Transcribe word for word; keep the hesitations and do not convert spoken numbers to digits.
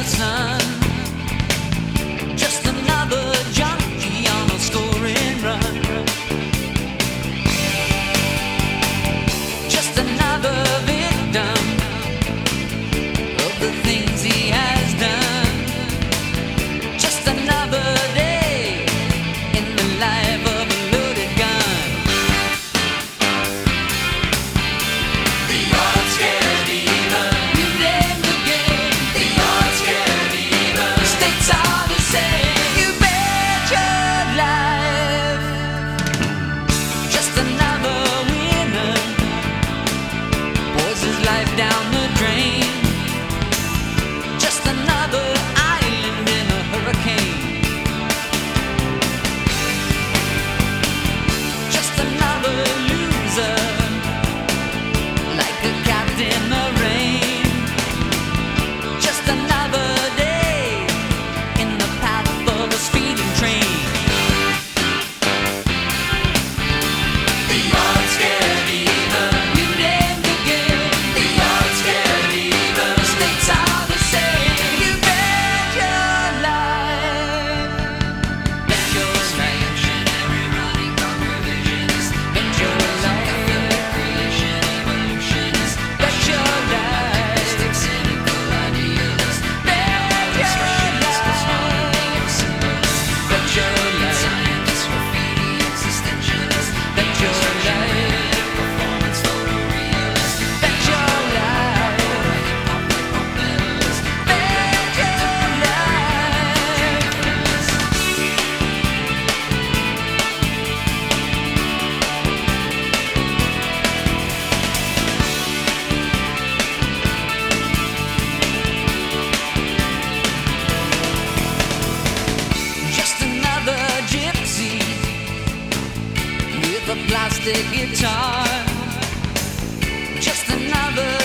son. Just another junkie on a scoring run. Just another victim of the things he has done. Just another day in the life of a loaded gun. The odds get even. You name the game. The odds get even. The stakes are the same. You bet your life. Just another winner pours his life down the drain. Just another island in a hurricane. Just another loser, like a cat in the rain. Just another day in the path of a speeding train. The odds get even. You name the game. The odds get even. The stakes are the same. You bet your life. Bet your life. Bet your life. Bet your life. Cynical idealist. Bet your life. Bet your life. Scientist, graffiti, existentialist. Bet your life. Performance photorealist. Bet your life. Hip-hop, Bet your life. Just another gypsy with a plastic guitar. Just another